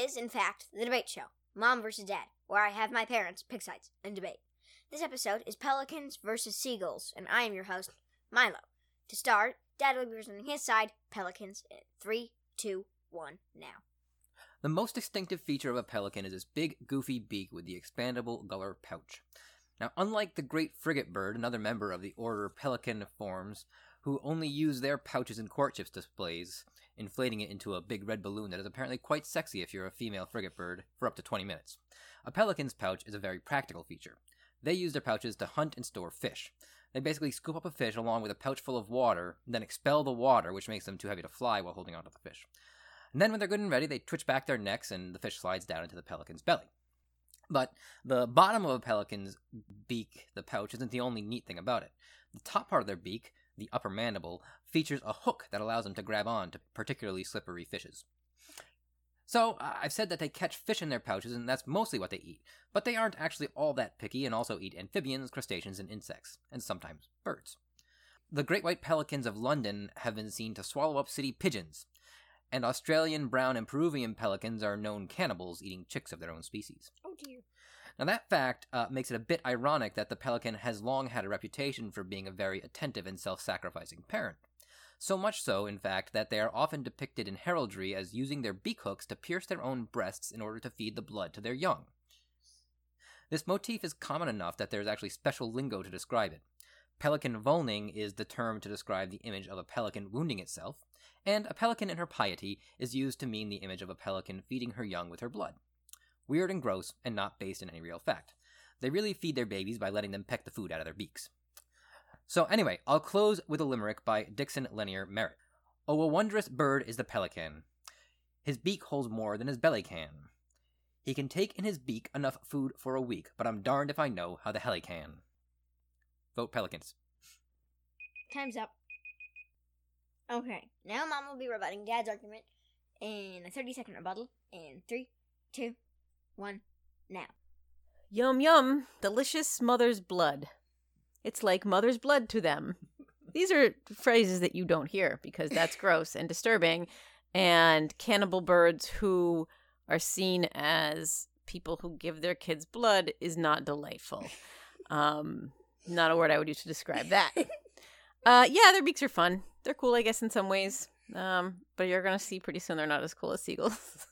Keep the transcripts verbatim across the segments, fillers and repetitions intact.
is, in fact, the debate show, Mom versus Dad, where I have my parents pick sides and debate. This episode is Pelicans versus Seagulls, and I am your host, Milo. To start, Dad will be presenting his side, Pelicans, in three, two, one, now. The most distinctive feature of a pelican is its big, goofy beak with the expandable gular pouch. Now, unlike the great frigate bird, another member of the order Pelecanformes, who only use their pouches in courtship displays, inflating it into a big red balloon that is apparently quite sexy if you're a female frigate bird, for up to twenty minutes. A pelican's pouch is a very practical feature. They use their pouches to hunt and store fish. They basically scoop up a fish along with a pouch full of water, then expel the water, which makes them too heavy to fly while holding onto the fish. And then when they're good and ready, they twitch back their necks and the fish slides down into the pelican's belly. But the bottom of a pelican's beak, the pouch, isn't the only neat thing about it. The top part of their beak, the upper mandible, features a hook that allows them to grab on to particularly slippery fishes. So, uh, I've said that they catch fish in their pouches, and that's mostly what they eat. But they aren't actually all that picky and also eat amphibians, crustaceans, and insects, and sometimes birds. The great white pelicans of London have been seen to swallow up city pigeons, and Australian brown and Peruvian pelicans are known cannibals eating chicks of their own species. Oh dear. Now that fact uh, makes it a bit ironic that the pelican has long had a reputation for being a very attentive and self-sacrificing parent. So much so, in fact, that they are often depicted in heraldry as using their beak hooks to pierce their own breasts in order to feed the blood to their young. This motif is common enough that there is actually special lingo to describe it. Pelican vulning is the term to describe the image of a pelican wounding itself, and a pelican in her piety is used to mean the image of a pelican feeding her young with her blood. Weird and gross, and not based in any real fact. They really feed their babies by letting them peck the food out of their beaks. So anyway, I'll close with a limerick by Dixon Lanier Merritt. Oh, a wondrous bird is the pelican. His beak holds more than his belly can. He can take in his beak enough food for a week, but I'm darned if I know how the hell he can. Vote pelicans. Time's up. Okay, now Mom will be rebutting Dad's argument in a thirty-second rebuttal in three, two, one, now. Yum yum, delicious mother's blood. It's like mother's blood to them. These are phrases that you don't hear because that's gross and disturbing, and cannibal birds who are seen as people who give their kids blood is not delightful. Um, not a word I would use to describe that. Uh, yeah, their beaks are fun. They're cool, I guess, in some ways. Um, but you're going to see pretty soon they're not as cool as seagulls.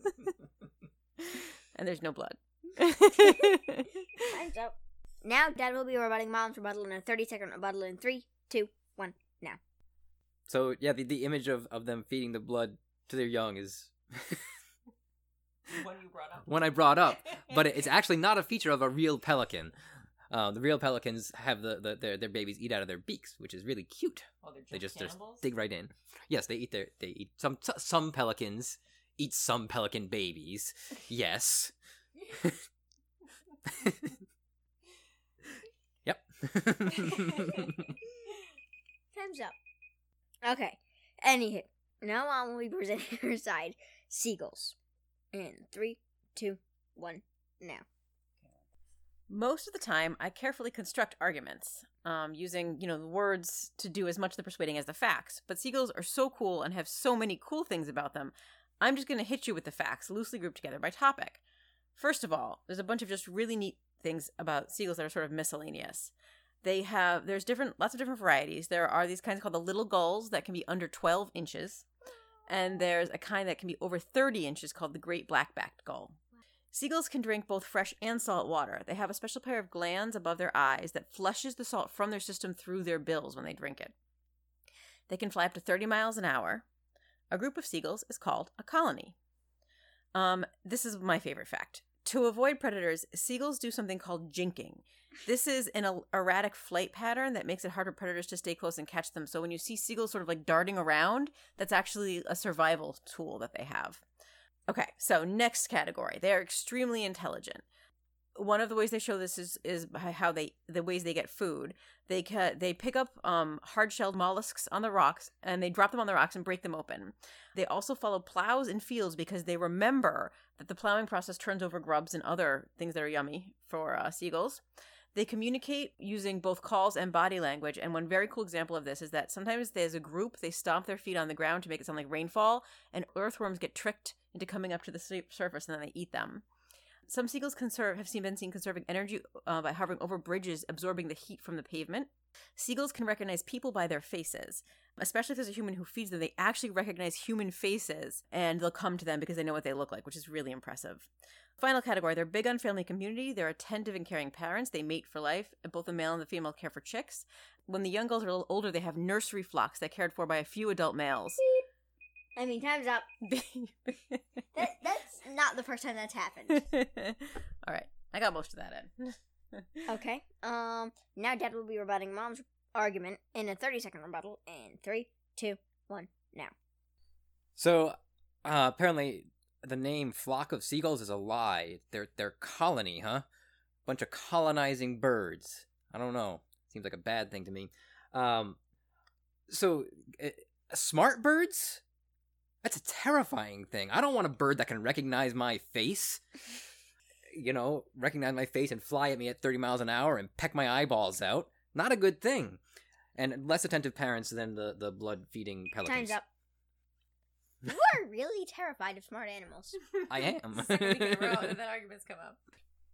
And there's no blood. Time's up. Now Dad will be rebutting Mom's rebuttal in a thirty-second rebuttal in three, two, one, now. So, yeah, the, the image of, of them feeding the blood to their young is... One you brought up. One I brought up. But it's actually not a feature of a real pelican. Um, the real pelicans have the, the their, their babies eat out of their beaks, which is really cute. Oh, they're just they just, just cannibals? dig right in. Yes, they eat their they eat some some pelicans eat some pelican babies. Yes. Yep. Time's up. Okay. Anywho, now Mom will be presenting her side, seagulls. In three, two, one, now. Most of the time, I carefully construct arguments, um, using, you know, the words to do as much of the persuading as the facts. But seagulls are so cool and have so many cool things about them, I'm just going to hit you with the facts, loosely grouped together by topic. First of all, there's a bunch of just really neat things about seagulls that are sort of miscellaneous. They have, there's different, lots of different varieties. There are these kinds called the little gulls that can be under twelve inches. And there's a kind that can be over thirty inches called the great black-backed gull. Seagulls can drink both fresh and salt water. They have a special pair of glands above their eyes that flushes the salt from their system through their bills when they drink it. They can fly up to thirty miles an hour. A group of seagulls is called a colony. Um, this is my favorite fact. To avoid predators, seagulls do something called jinking. This is an erratic flight pattern that makes it hard for predators to stay close and catch them. So when you see seagulls sort of like darting around, that's actually a survival tool that they have. Okay, so next category. They are extremely intelligent. One of the ways they show this is is how they the ways they get food. They ca- they pick up um, hard-shelled mollusks on the rocks and they drop them on the rocks and break them open. They also follow plows in fields because they remember that the plowing process turns over grubs and other things that are yummy for uh, seagulls. They communicate using both calls and body language, and one very cool example of this is that sometimes as a group, they stomp their feet on the ground to make it sound like rainfall, and earthworms get tricked into coming up to the su- surface, and then they eat them. Some seagulls conserve have seen, been seen conserving energy uh, by hovering over bridges, absorbing the heat from the pavement. Seagulls can recognize people by their faces, especially if there's a human who feeds them. They actually recognize human faces, and they'll come to them because they know what they look like, which is really impressive. Final category, they're big on family community. They're attentive and caring parents. They mate for life, and both the male and the female care for chicks. When the young gulls are a little older, they have nursery flocks that are cared for by a few adult males. I mean, time's up. that, that's not the first time that's happened. All right, I got most of that in. Okay. Um. Now Dad will be rebutting Mom's argument in a thirty-second rebuttal in three, two, one, now. So, uh, apparently, the name flock of seagulls is a lie. They're they're colony, huh? Bunch of colonizing birds. I don't know. Seems like a bad thing to me. Um. So, uh, smart birds? That's a terrifying thing. I don't want a bird that can recognize my face. You know, recognize my face and fly at me at thirty miles an hour and peck my eyeballs out. Not a good thing. And less attentive parents than the, the blood-feeding pelicans. Time's up. You are really terrified of smart animals. I am. Second week in a row that argument's come up.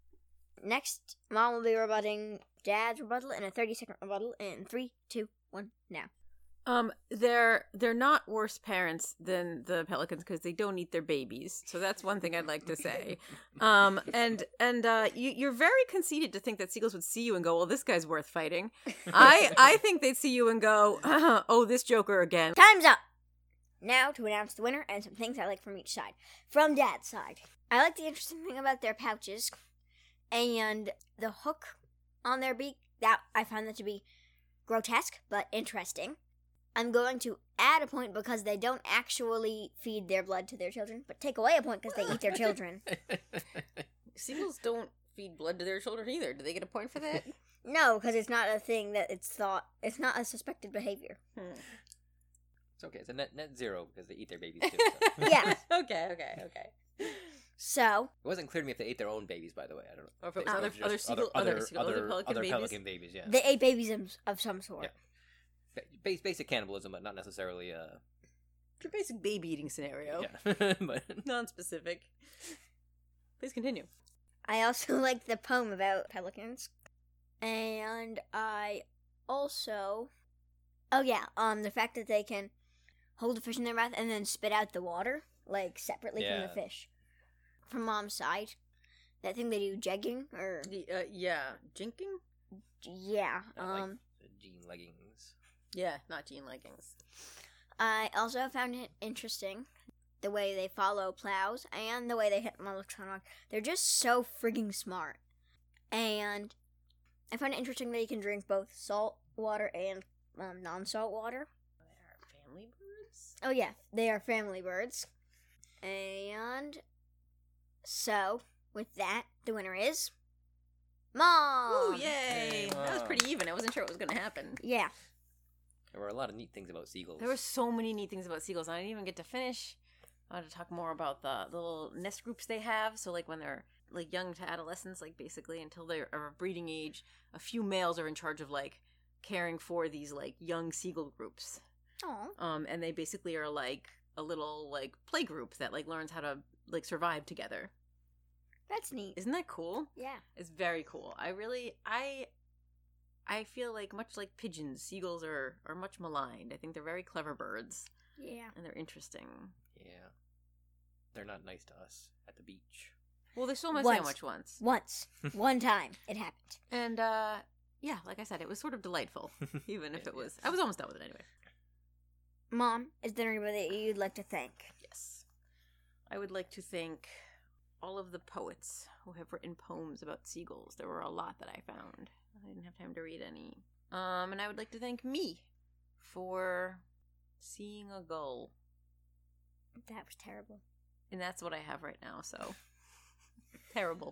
Next, Mom will be rebutting Dad's rebuttal in a thirty-second rebuttal in three, two, one, now. Um, they're they're not worse parents than the pelicans because they don't eat their babies. So that's one thing I'd like to say. Um, and and uh, you, you're very conceited to think that seagulls would see you and go, "Well, this guy's worth fighting." I I think they'd see you and go, "Oh, this joker again." Time's up. Now to announce the winner and some things I like from each side. From Dad's side, I like the interesting thing about their pouches and the hook on their beak. That I found that to be grotesque but interesting. I'm going to add a point because they don't actually feed their blood to their children, but take away a point because they eat their children. Seagulls don't feed blood to their children either. Do they get a point for that? No, because it's not a thing that it's thought. It's not a suspected behavior. Hmm. It's okay. It's a net net zero because they eat their babies too. So. Yeah. okay, okay, okay. So It wasn't clear to me if they ate their own babies, by the way. I don't know. Or if it They- was they other- just other seagull- other seagull- other pelican other babies? pelican babies, yeah. they ate babies of, of some sort. Yeah. Ba- basic cannibalism, but not necessarily. Uh... It's your basic baby eating scenario. Yeah. but... Non-specific. Please continue. I also like the poem about pelicans, and I also, oh yeah, um, the fact that they can hold a fish in their mouth and then spit out the water, like separately from Yeah. the fish. From Mom's side, that thing they do, jegging or The, uh, yeah, jinking? yeah, Not like um, the jean leggings. Yeah, not jean leggings. I also found it interesting the way they follow plows and the way they hit them electronic. They're just so frigging smart. And I find it interesting that you can drink both salt water and um, non-salt water. They're family birds? Oh yeah, they are family birds. And so, with that, the winner is Mom! Ooh, yay! Yay, That was Mom. pretty even. I wasn't sure what was going to happen. Yeah. There were a lot of neat things about seagulls. There were so many neat things about seagulls. I didn't even get to finish. I wanted to talk more about the, the little nest groups they have. So, like, when they're, like, young to adolescents, like, basically, until they're of breeding age, a few males are in charge of, like, caring for these, like, young seagull groups. Aw. Um, and they basically are, like, a little, like, play group that, like, learns how to, like, survive together. That's neat. Isn't that cool? Yeah. It's very cool. I really, I... I feel like, much like pigeons, seagulls are, are much maligned. I think they're very clever birds. Yeah. And they're interesting. Yeah. They're not nice to us at the beach. Well, they stole my Once. sandwich once. Once. One time. It happened. And, uh, yeah, like I said, it was sort of delightful. Even if Yeah, it yeah. was... I was almost done with it anyway. Mom, is there anybody that you'd like to thank? Yes. I would like to thank all of the poets who have written poems about seagulls. There were a lot that I found. I didn't have time to read any. Um, and I would like to thank me for seeing a gull. That was terrible. And that's what I have right now, so... Terrible.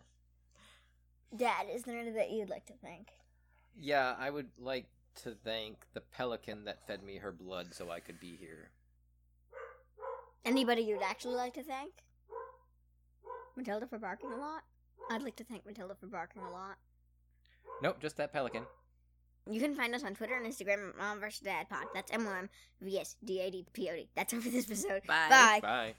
Dad, is there anybody that you'd like to thank? Yeah, I would like to thank the pelican that fed me her blood so I could be here. Anybody you'd actually like to thank? Matilda for barking a lot? I'd like to thank Matilda for barking a lot. Nope, just that pelican. You can find us on Twitter and Instagram at Mom versus Dad Pod. That's M O M V S D A D P O D. That's all for this episode. Bye. Bye. Bye.